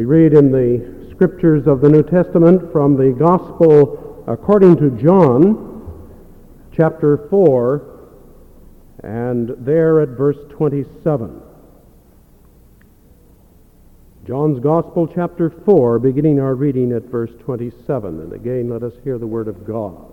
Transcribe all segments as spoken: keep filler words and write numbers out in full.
We read in the scriptures of the New Testament from the Gospel according to John, chapter four, and there at verse twenty-seven. John's Gospel, chapter four, beginning our reading at verse twenty-seven. And again, let us hear the word of God.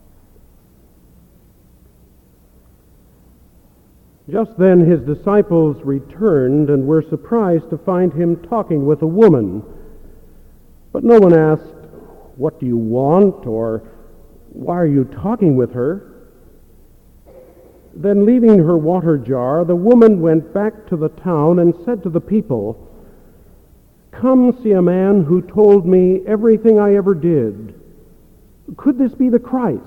Just then his disciples returned and were surprised to find him talking with a woman. But no one asked, "What do you want?" or "Why are you talking with her?" Then leaving her water jar, the woman went back to the town and said to the people, "Come see a man who told me everything I ever did. Could this be the Christ?"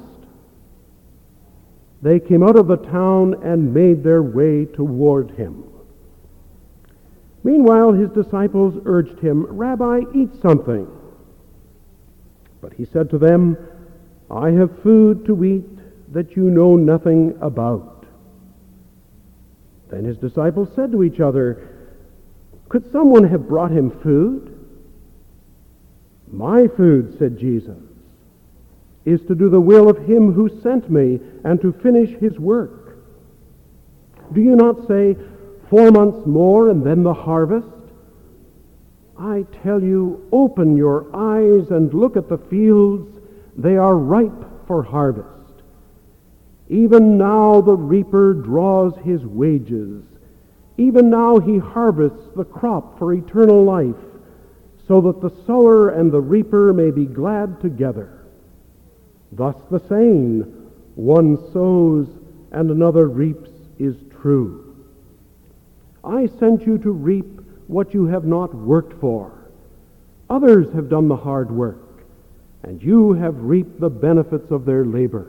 They came out of the town and made their way toward him. Meanwhile, his disciples urged him, "Rabbi, eat something." But he said to them, "I have food to eat that you know nothing about." Then his disciples said to each other, "Could someone have brought him food?" "My food," said Jesus, "is to do the will of him who sent me and to finish his work. Do you not say, 'Four months more and then the harvest'? I tell you, open your eyes and look at the fields. They are ripe for harvest. Even now the reaper draws his wages. Even now he harvests the crop for eternal life, so that the sower and the reaper may be glad together. Thus the saying, 'One sows and another reaps,' is true. I sent you to reap what you have not worked for. Others have done the hard work, and you have reaped the benefits of their labor."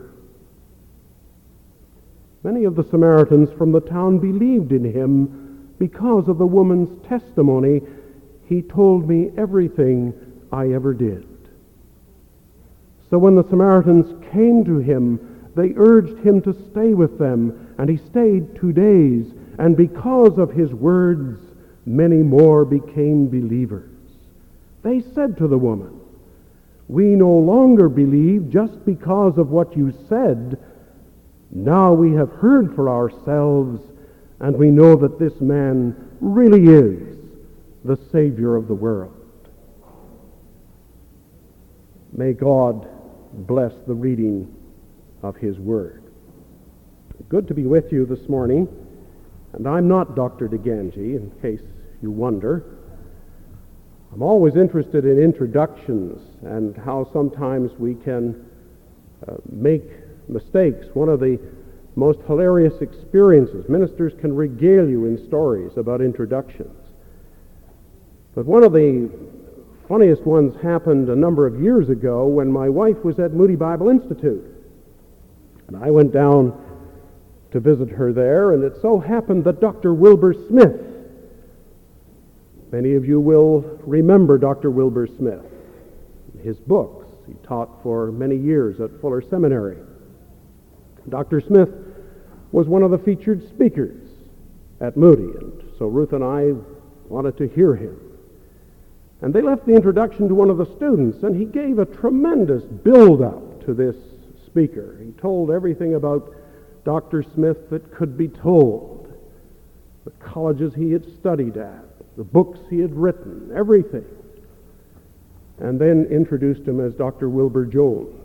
Many of the Samaritans from the town believed in him because of the woman's testimony, "He told me everything I ever did." So when the Samaritans came to him, they urged him to stay with them, and he stayed two days, and because of his words, many more became believers. They said to the woman, "We no longer believe just because of what you said. Now we have heard for ourselves, and we know that this man really is the Savior of the world." May God bless the reading of his word. Good to be with you this morning. And I'm not Doctor DeGangi, in case you wonder. I'm always interested in introductions and how sometimes we can uh, make mistakes. One of the most hilarious experiences, ministers can regale you in stories about introductions. But one of the funniest ones happened a number of years ago when my wife was at Moody Bible Institute. And I went down to visit her there, and it so happened that Doctor Wilbur Smith, many of you will remember Doctor Wilbur Smith, his books. He taught for many years at Fuller Seminary. Doctor Smith was one of the featured speakers at Moody, and so Ruth and I wanted to hear him. And they left the introduction to one of the students, and he gave a tremendous build-up to this speaker. He told everything about Doctor Smith that could be told, the colleges he had studied at, the books he had written, everything. And then introduced him as Doctor Wilbur Jones.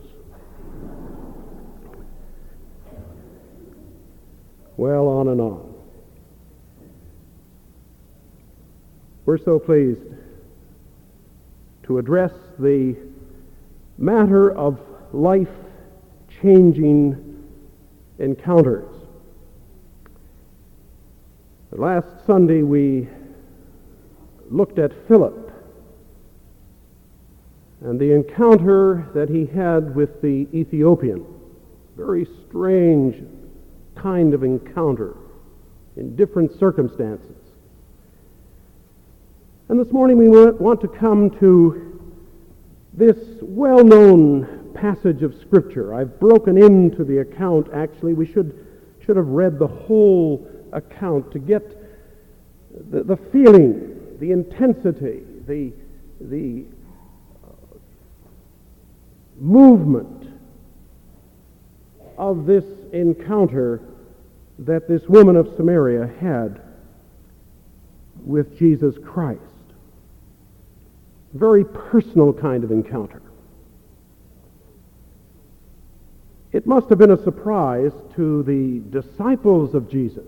Well, on and on. We're so pleased to address the matter of life-changing encounters. Last Sunday we looked at Philip and the encounter that he had with the Ethiopian. Very strange kind of encounter in different circumstances. And this morning we want to come to this well-known passage of Scripture. I've broken into the account, actually. We should, should have read the whole account to get the, the feeling, the intensity, the the movement of this encounter that this woman of Samaria had with Jesus Christ. Very personal kind of encounter. It must have been a surprise to the disciples of Jesus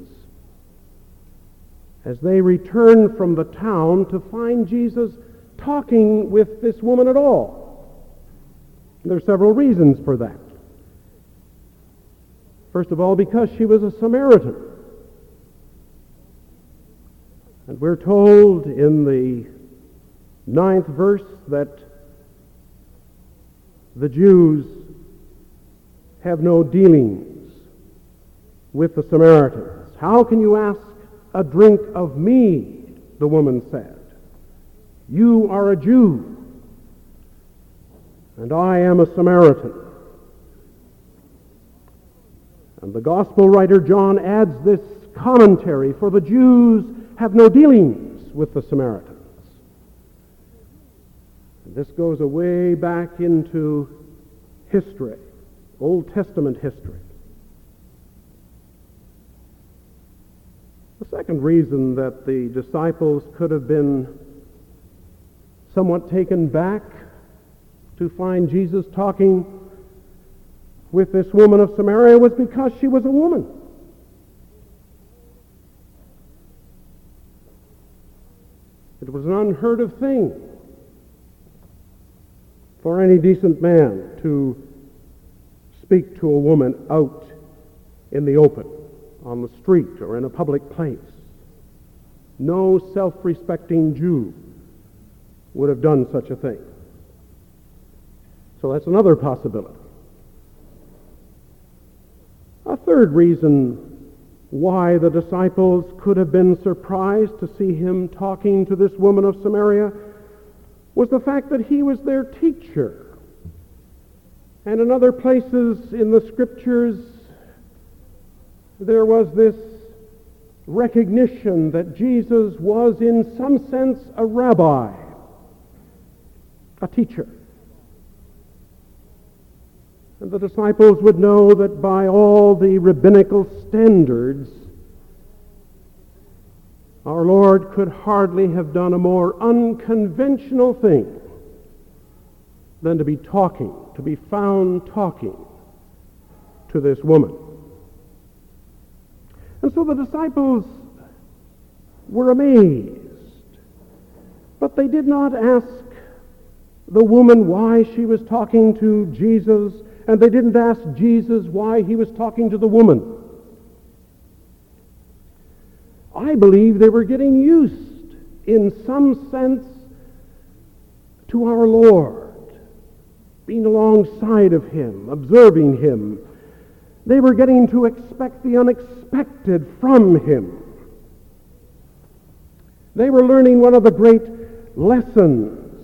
as they returned from the town to find Jesus talking with this woman at all. There are several reasons for that. First of all, because she was a Samaritan. And we're told in the ninth verse that the Jews have no dealings with the Samaritans. How can you ask a drink of me? The woman said. You are a Jew, and I am a Samaritan. And the gospel writer John adds this commentary, for the Jews have no dealings with the Samaritans. And this goes way back into history, Old Testament history. The second reason that the disciples could have been somewhat taken back to find Jesus talking with this woman of Samaria was because she was a woman. It was an unheard of thing for any decent man to speak to a woman out in the open, on the street, or in a public place. No self-respecting Jew would have done such a thing. So that's another possibility. A third reason why the disciples could have been surprised to see him talking to this woman of Samaria was the fact that he was their teacher. And in other places in the Scriptures, there was this recognition that Jesus was in some sense a rabbi, a teacher. And the disciples would know that by all the rabbinical standards, our Lord could hardly have done a more unconventional thing than to be talking, to be found talking to this woman. And so the disciples were amazed, but they did not ask the woman why she was talking to Jesus, and they didn't ask Jesus why he was talking to the woman. I believe they were getting used, in some sense, to our Lord, being alongside of him, observing him. They were getting to expect the unexpected from him. They were learning one of the great lessons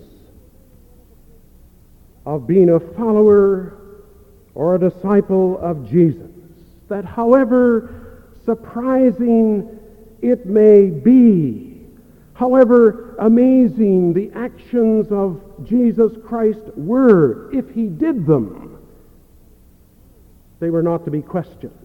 of being a follower or a disciple of Jesus, that however surprising it may be, however amazing the actions of Jesus Christ were, if he did them, they were not to be questioned.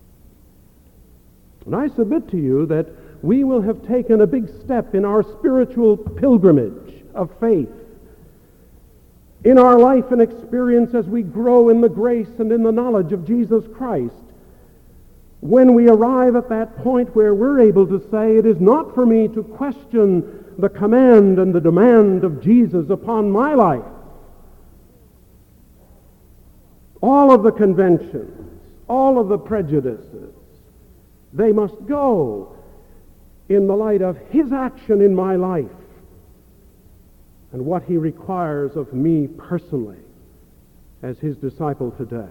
And I submit to you that we will have taken a big step in our spiritual pilgrimage of faith, in our life and experience as we grow in the grace and in the knowledge of Jesus Christ, when we arrive at that point where we're able to say, it is not for me to question the command and the demand of Jesus upon my life. All of the conventions, all of the prejudices, they must go in the light of his action in my life and what he requires of me personally as his disciple today.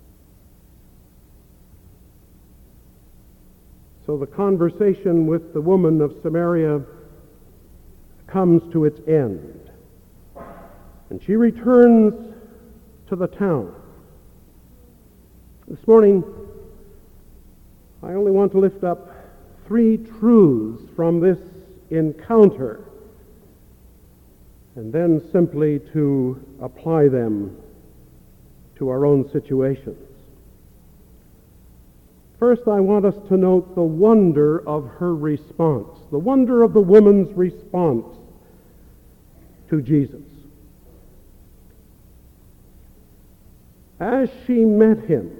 So the conversation with the woman of Samaria comes to its end, and she returns to the town. This morning, I only want to lift up three truths from this encounter and then simply to apply them to our own situations. First, I want us to note the wonder of her response, the wonder of the woman's response to Jesus. As she met him,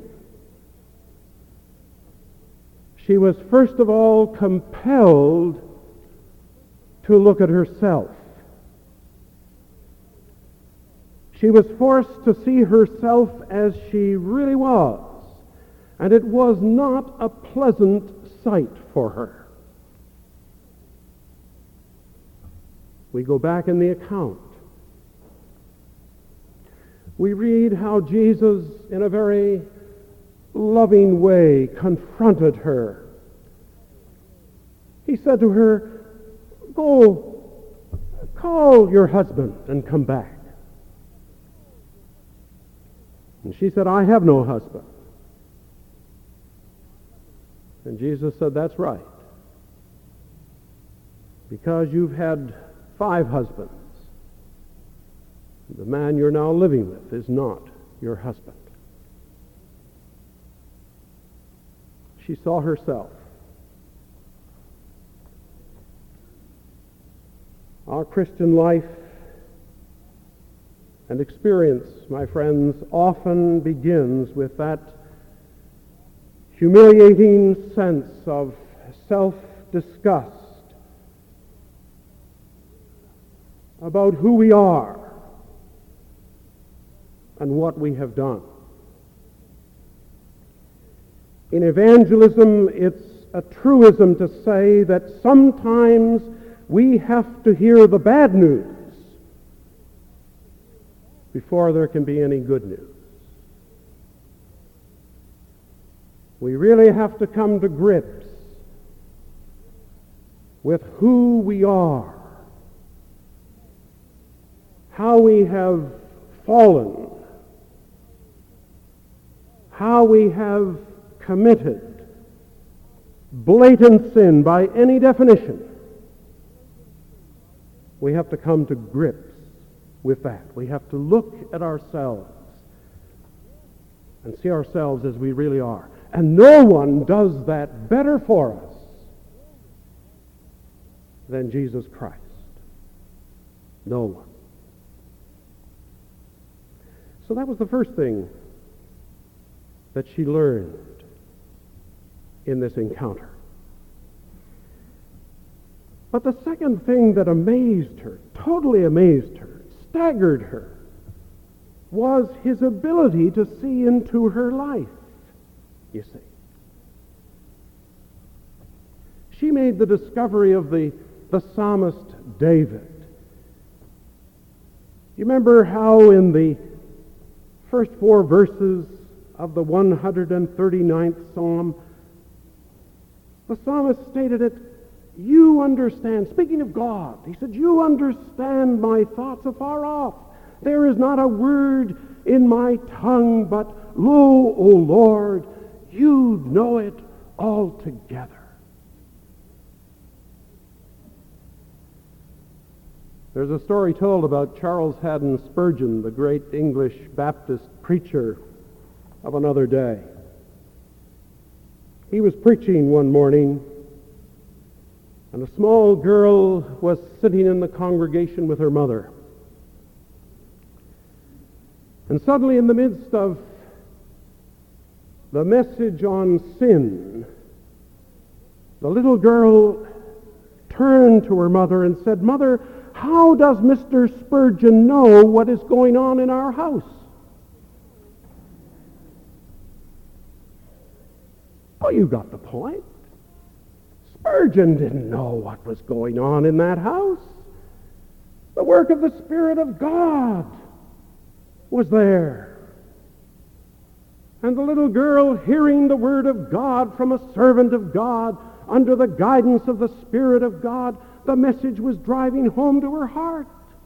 she was first of all compelled to look at herself. She was forced to see herself as she really was, and it was not a pleasant sight for her. We go back in the account. We read how Jesus, in a very loving way, confronted her. He said to her, "Go, call your husband and come back." And she said, "I have no husband." And Jesus said, "That's right. Because you've had five husbands. The man you're now living with is not your husband." She saw herself. Our Christian life and experience, my friends, often begins with that humiliating sense of self-disgust about who we are and what we have done. In evangelism, it's a truism to say that sometimes we have to hear the bad news before there can be any good news. We really have to come to grips with who we are, how we have fallen, how we have committed blatant sin by any definition. We have to come to grips with that. We have to look at ourselves and see ourselves as we really are. And no one does that better for us than Jesus Christ. No one. So that was the first thing that she learned in this encounter. But the second thing that amazed her, totally amazed her, staggered her, was his ability to see into her life, you see. She made the discovery of the, the psalmist David. You remember how in the first four verses of the one hundred thirty-ninth Psalm, the psalmist stated it, "You understand," speaking of God, he said, "You understand my thoughts afar off. There is not a word in my tongue, but lo, O Lord, you know it altogether." There's a story told about Charles Haddon Spurgeon, the great English Baptist preacher of another day. He was preaching one morning, and a small girl was sitting in the congregation with her mother. And suddenly, in the midst of the message on sin, the little girl turned to her mother and said, "Mother, how does Mister Spurgeon know what is going on in our house?" Oh, you got the point. Spurgeon didn't know what was going on in that house. The work of the Spirit of God was there. And the little girl, hearing the word of God from a servant of God, under the guidance of the Spirit of God, the message was driving home to her heart.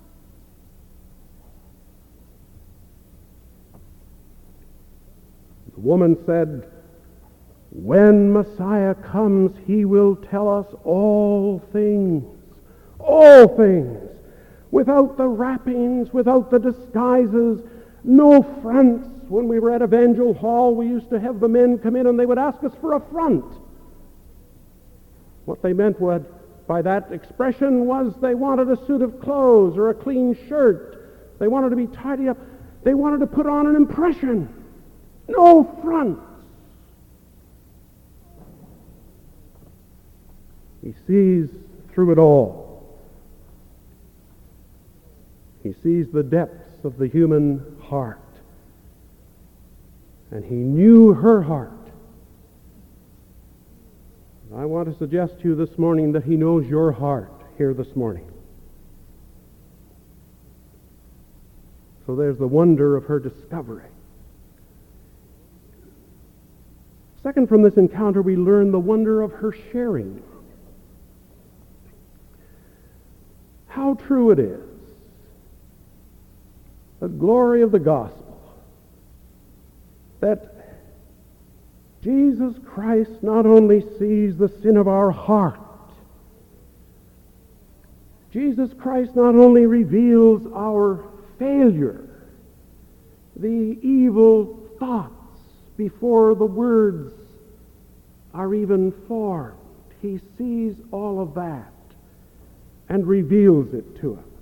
The woman said, "When Messiah comes, he will tell us all things, all things. without the wrappings, without the disguises, no fronts. When we were at Evangel Hall, we used to have the men come in and they would ask us for a front. What they meant would, by that expression was they wanted a suit of clothes or a clean shirt. They wanted to be tidy up. They wanted to put on an impression. No fronts. He sees through it all. He sees the depths of the human heart. And he knew her heart. I want to suggest to you this morning that he knows your heart here this morning. So there's the wonder of her discovery. Second, from this encounter, we learn the wonder of her sharing. How true it is, the glory of the gospel, that Jesus Christ not only sees the sin of our heart, Jesus Christ not only reveals our failure, the evil thoughts before the words are even formed. He sees all of that and reveals it to us.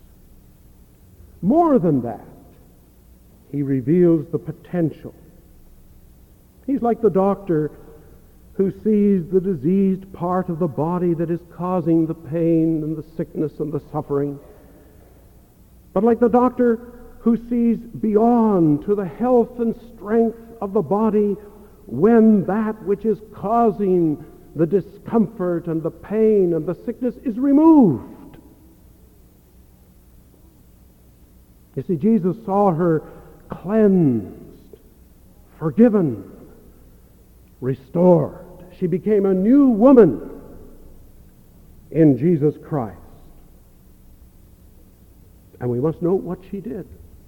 More than that, he reveals the potential. He's like the doctor who sees the diseased part of the body that is causing the pain and the sickness and the suffering. But like the doctor who sees beyond to the health and strength of the body when that which is causing the discomfort and the pain and the sickness is removed. You see, Jesus saw her cleansed, forgiven, restored. She became a new woman in Jesus Christ. And we must note what she did.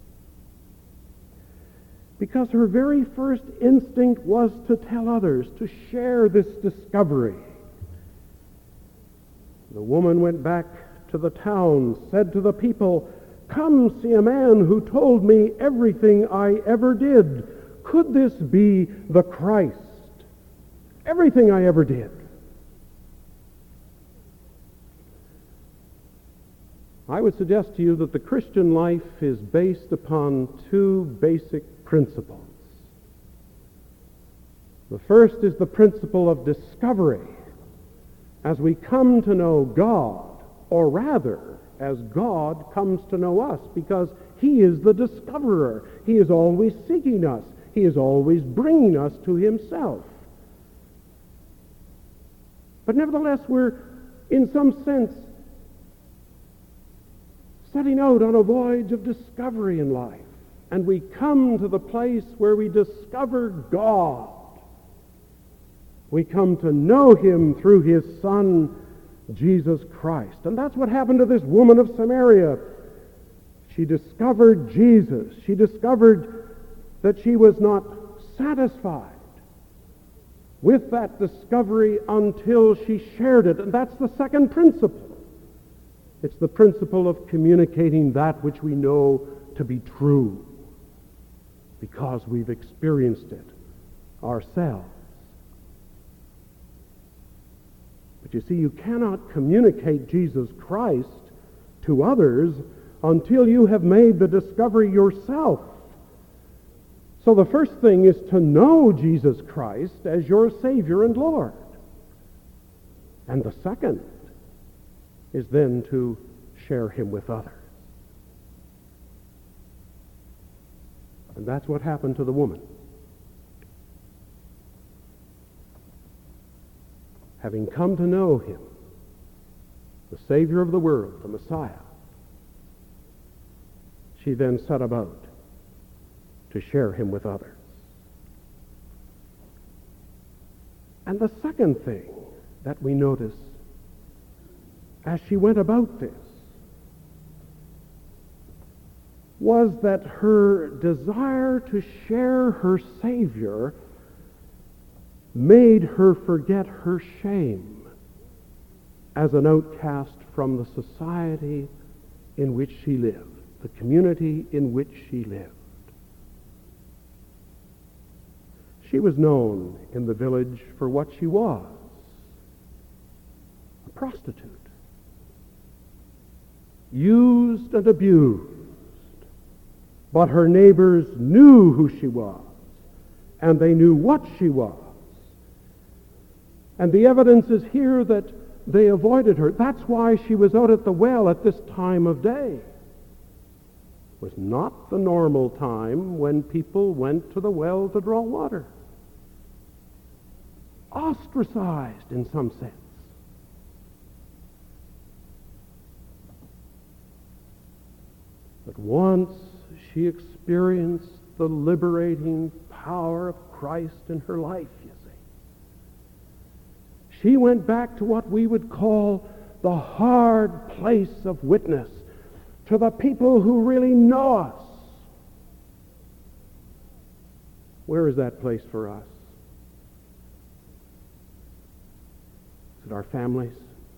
Because her very first instinct was to tell others, to share this discovery. The woman went back to the town, said to the people, "Come see a man who told me everything I ever did. Could this be the Christ? Everything I ever did." I would suggest to you that the Christian life is based upon two basic principles. The first is the principle of discovery. As we come to know God, or rather, as God comes to know us, because he is the discoverer. He is always seeking us. He is always bringing us to himself. But nevertheless, we're, in some sense, setting out on a voyage of discovery in life. And we come to the place where we discover God. We come to know him through his Son, Jesus Christ. And that's what happened to this woman of Samaria. She discovered Jesus. She discovered that she was not satisfied with that discovery until she shared it. And that's the second principle. It's the principle of communicating that which we know to be true because we've experienced it ourselves. But you see, you cannot communicate Jesus Christ to others until you have made the discovery yourself. So the first thing is to know Jesus Christ as your Savior and Lord. And the second is then to share him with others. And that's what happened to the woman. Having come to know him, the Savior of the world, the Messiah, she then set about to share him with others. And the second thing that we notice as she went about this was that her desire to share her Savior made her forget her shame as an outcast from the society in which she lived, the community in which she lived. She was known in the village for what she was, a prostitute, used and abused. But her neighbors knew who she was, and they knew what she was. And the evidence is here that they avoided her. That's why she was out at the well at this time of day. It was not the normal time when people went to the well to draw water. Ostracized in some sense. But once she experienced the liberating power of Christ in her life, you see, she went back to what we would call the hard place of witness, to the people who really know us. Where is that place for us? Is it our families?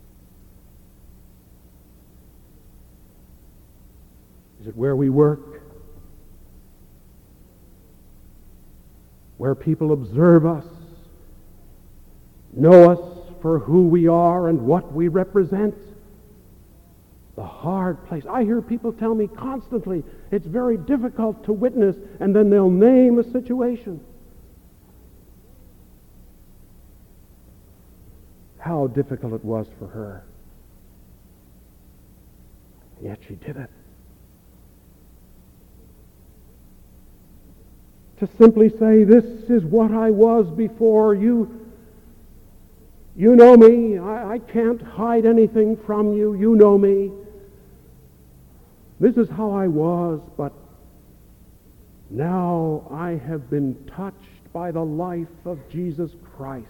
Is it where we work? Where people observe us, know us for who we are and what we represent? The hard place. I hear people tell me constantly it's very difficult to witness, and then they'll name a situation. How difficult it was for her. Yet she did it. To simply say, this is what I was before you. You know me. I, I can't hide anything from you. You know me. This is how I was, but now I have been touched by the life of Jesus Christ.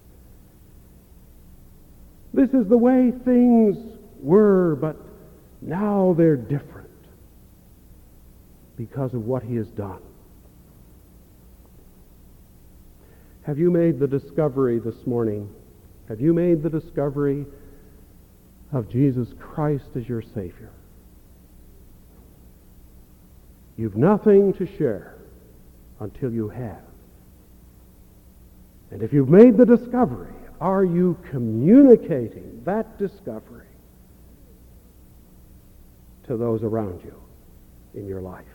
This is the way things were, but now they're different because of what he has done. Have you made the discovery this morning? Have you made the discovery of Jesus Christ as your Savior? You've nothing to share until you have. And if you've made the discovery, are you communicating that discovery to those around you in your life?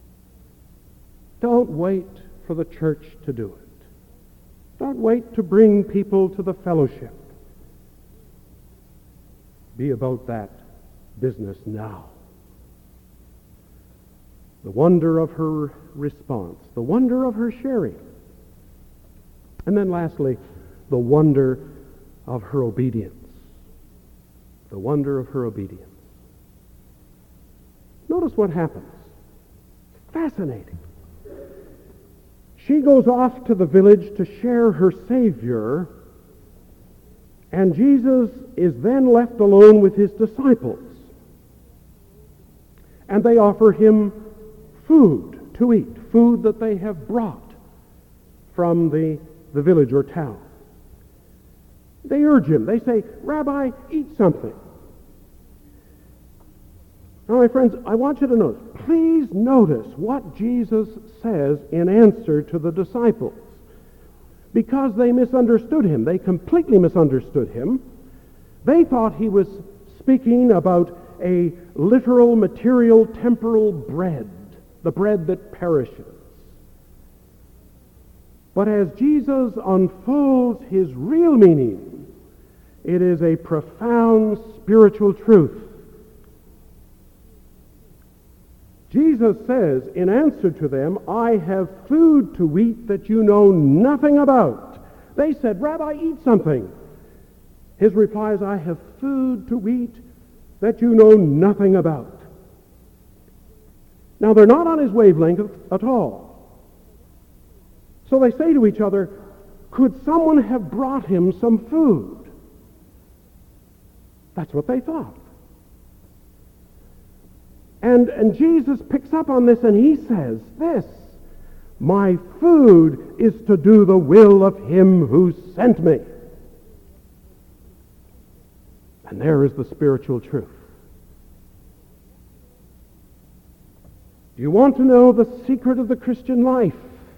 Don't wait for the church to do it. Don't wait to bring people to the fellowship. Be about that business now. The wonder of her response, the wonder of her sharing. And then lastly, the wonder of her obedience. The wonder of her obedience. Notice what happens. Fascinating. She goes off to the village to share her Savior, and Jesus is then left alone with his disciples. And they offer him food to eat, food that they have brought from the, the village or town. They urge him. They say, Rabbi, eat something. Now, my friends, I want you to notice, please notice what Jesus says in answer to the disciples. Because they misunderstood him. They completely misunderstood him. They thought he was speaking about a literal, material, temporal bread, the bread that perishes. But as Jesus unfolds his real meaning, it is a profound spiritual truth. Jesus says in answer to them, I have food to eat that you know nothing about. They said, Rabbi, eat something. His reply is, I have food to eat that you know nothing about. Now, they're not on his wavelength at all. So they say to each other, could someone have brought him some food? That's what they thought. And, and Jesus picks up on this and he says this, my food is to do the will of him who sent me. And there is the spiritual truth. Do you want to know the secret of the Christian life?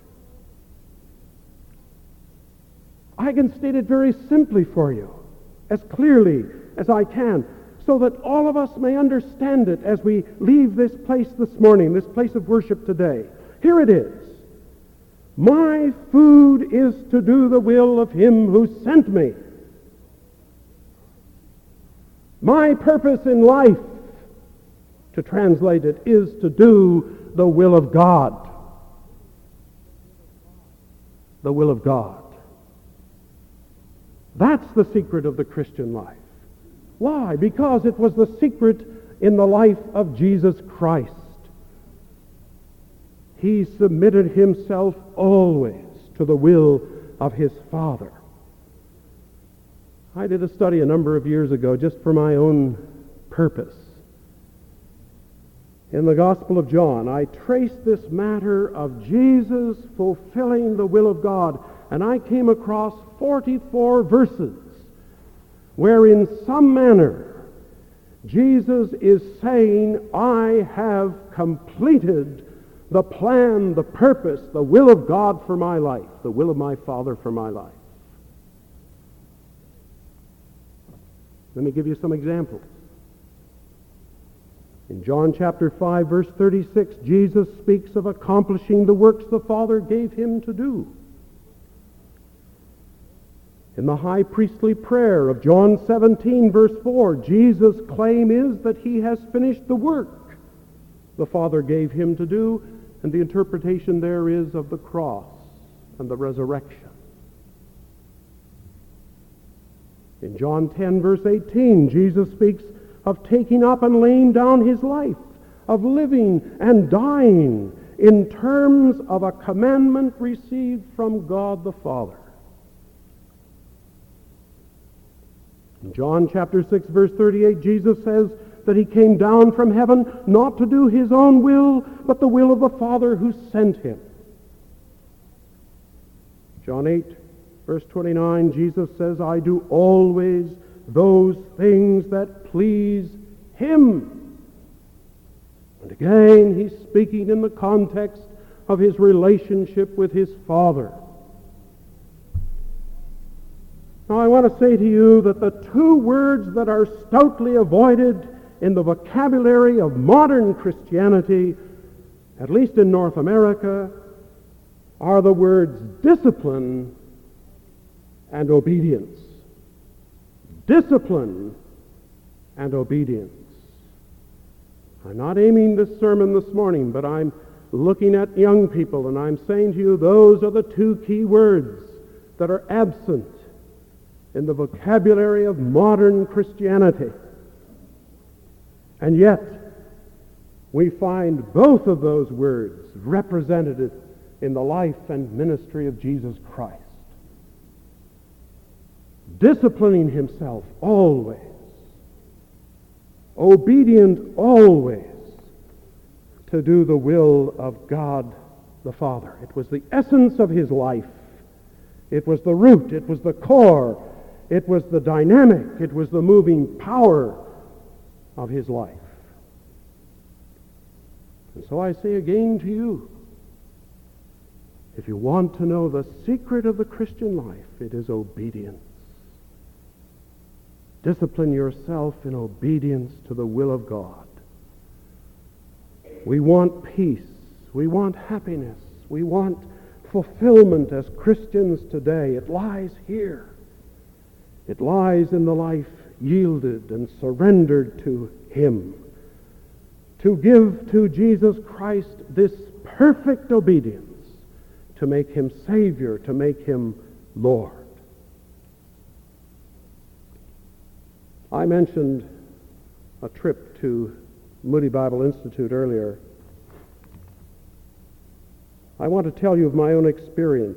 I can state it very simply for you, as clearly as I can, so that all of us may understand it as we leave this place this morning, this place of worship today. Here it is. My food is to do the will of him who sent me. My purpose in life, to translate it, is to do the will of God. The will of God. That's the secret of the Christian life. Why? Because it was the secret in the life of Jesus Christ. He submitted himself always to the will of his Father. I did a study a number of years ago just for my own purpose. In the Gospel of John, I traced this matter of Jesus fulfilling the will of God, and I came across forty-four verses where in some manner Jesus is saying, I have completed the plan, the purpose, the will of God for my life, the will of my Father for my life. Let me give you some examples. In John chapter five, verse thirty-six, Jesus speaks of accomplishing the works the Father gave him to do. In the high priestly prayer of John seventeen, verse four, Jesus' claim is that he has finished the work the Father gave him to do, and the interpretation there is of the cross and the resurrection. In John ten, verse eighteen, Jesus speaks of taking up and laying down his life, of living and dying in terms of a commandment received from God the Father. In John chapter six, verse thirty-eight, Jesus says that he came down from heaven not to do his own will, but the will of the Father who sent him. John eight, verse twenty-nine, Jesus says, I do always those things that please him. And again, he's speaking in the context of his relationship with his Father. Now, I want to say to you that the two words that are stoutly avoided in the vocabulary of modern Christianity, at least in North America, are the words discipline and obedience. Discipline and obedience. I'm not aiming this sermon this morning, but I'm looking at young people, and I'm saying to you, those are the two key words that are absent in the vocabulary of modern Christianity. And yet, we find both of those words represented in the life and ministry of Jesus Christ. Disciplining himself always. Obedient always to do the will of God the Father. It was the essence of his life. It was the root. It was the core. It was the dynamic. It was the moving power of his life. And so I say again to you, if you want to know the secret of the Christian life, it is obedience. Discipline yourself in obedience to the will of God. We want peace. We want happiness. We want fulfillment as Christians today. It lies here. It lies in the life yielded and surrendered to him. To give to Jesus Christ this perfect obedience, to make him Savior, to make him Lord. I mentioned a trip to Moody Bible Institute earlier. I want to tell you of my own experience.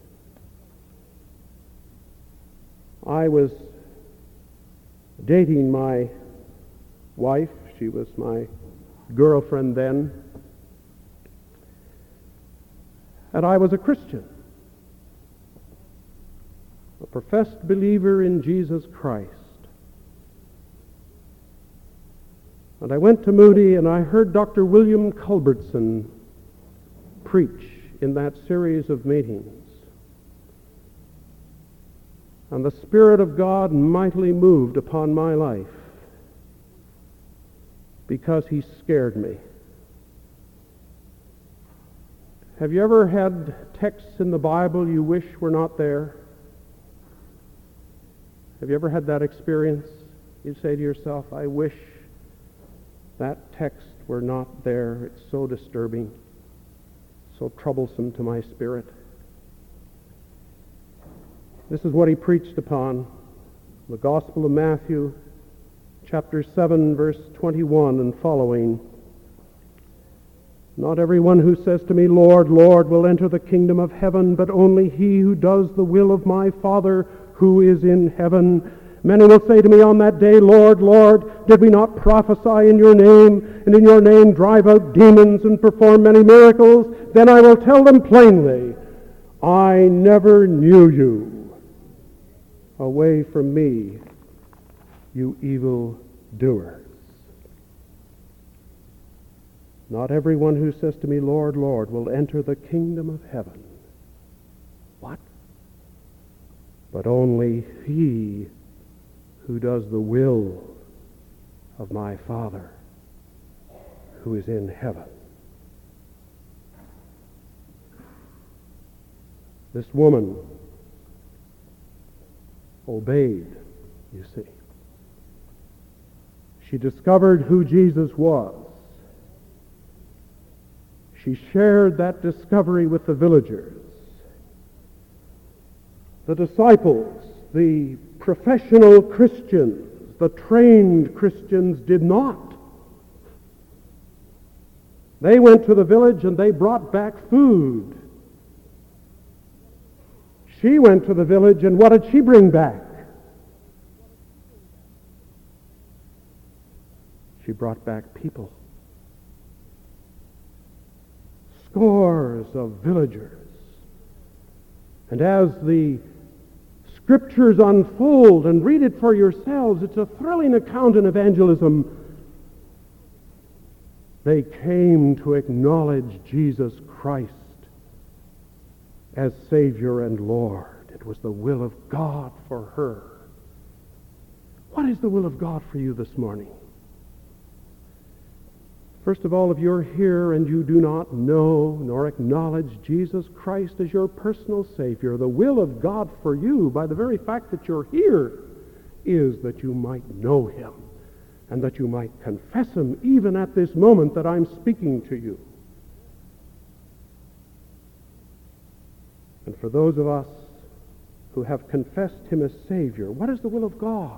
I was dating my wife. She was my girlfriend then. And I was a Christian, a professed believer in Jesus Christ. And I went to Moody and I heard Doctor William Culbertson preach in that series of meetings. And the Spirit of God mightily moved upon my life because he scared me. Have you ever had texts in the Bible you wish were not there? Have you ever had that experience? You say to yourself, I wish that text were not there. It's so disturbing, so troublesome to my spirit. This is what he preached upon. The Gospel of Matthew, chapter seven, verse twenty-one and following. Not everyone who says to me, Lord, Lord, will enter the kingdom of heaven, but only he who does the will of my Father who is in heaven. Many will say to me on that day, Lord, Lord, did we not prophesy in your name, and in your name drive out demons and perform many miracles? Then I will tell them plainly, I never knew you. Away from me, you evil doers. Not everyone who says to me, Lord, Lord, will enter the kingdom of heaven. What? But only he who does the will of my Father who is in heaven. This woman obeyed, you see. She discovered who Jesus was. She shared that discovery with the villagers. The disciples, the professional Christians, the trained Christians did not. They went to the village and they brought back food. She went to the village and what did she bring back? She brought back people. Scores of villagers. And as the Scriptures unfold, and read it for yourselves, it's a thrilling account in evangelism. They came to acknowledge Jesus Christ as Savior and Lord. It was the will of God for her. What is the will of God for you this morning? First of all, if you're here and you do not know nor acknowledge Jesus Christ as your personal Savior, the will of God for you, by the very fact that you're here, is that you might know him and that you might confess him even at this moment that I'm speaking to you. And for those of us who have confessed him as Savior, what is the will of God?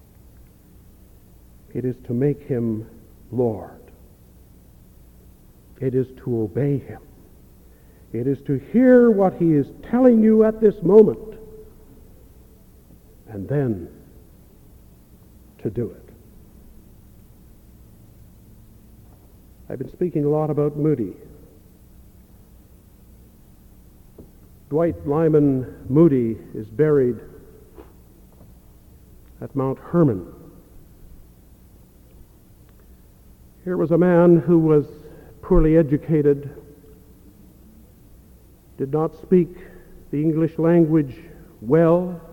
It is to make him Lord. It is to obey him. It is to hear what he is telling you at this moment, and then to do it. I've been speaking a lot about Moody. Dwight Lyman Moody is buried at Mount Hermon. Here was a man who was poorly educated, did not speak the English language well.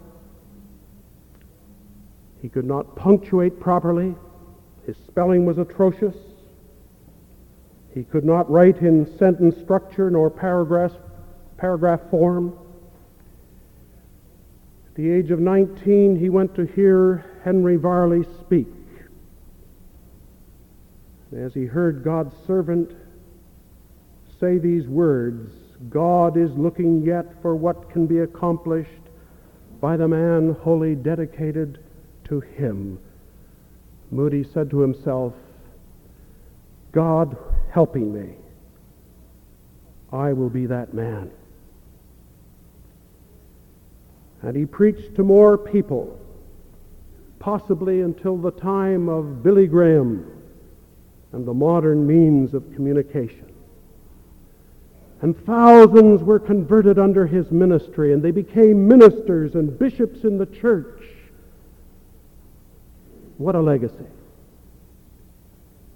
He could not punctuate properly. His spelling was atrocious. He could not write in sentence structure nor paragraph, paragraph form. At the age of nineteen, he went to hear Henry Varley speak. As he heard God's servant say these words, God is looking yet for what can be accomplished by the man wholly dedicated to him. Moody said to himself, God helping me, I will be that man. And he preached to more people, possibly until the time of Billy Graham and the modern means of communication. And thousands were converted under his ministry, and they became ministers and bishops in the church. What a legacy.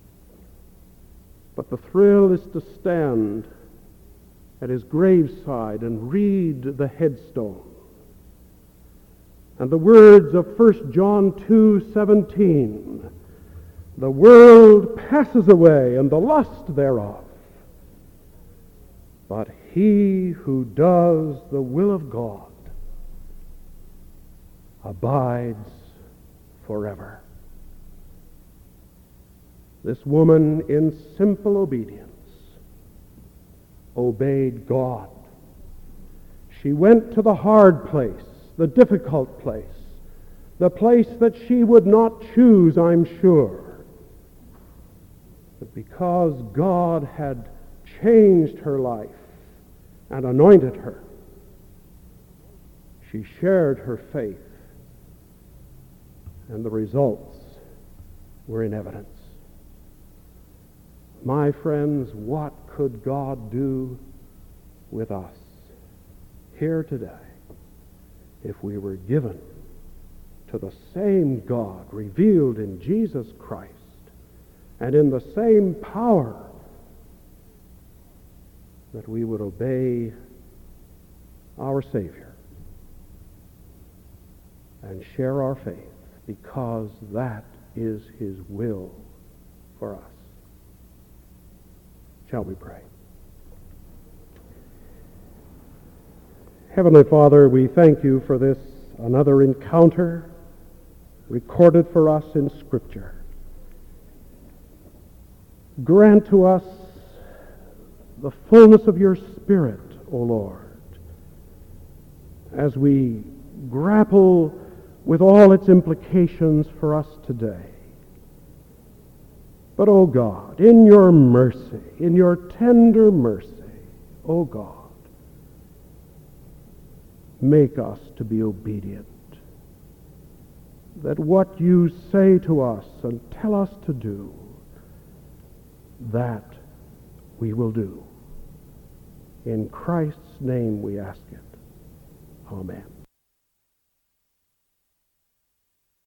But the thrill is to stand at his graveside and read the headstone. And the words of First John two seventeen, the world passes away and the lust thereof, but he who does the will of God abides forever. This woman, in simple obedience, obeyed God. She went to the hard place, the difficult place, the place that she would not choose, I'm sure. But because God had changed her life and anointed her, she shared her faith, and the results were in evidence. My friends, what could God do with us here today if we were given to the same God revealed in Jesus Christ and in the same power, that we would obey our Savior and share our faith, because that is his will for us? Shall we pray? Heavenly Father, we thank you for this another encounter recorded for us in Scripture. Grant to us the fullness of your Spirit, O Lord, as we grapple with all its implications for us today. But, O God, in your mercy, in your tender mercy, O God, make us to be obedient, that what you say to us and tell us to do, that we will do. In Christ's name we ask it. Amen.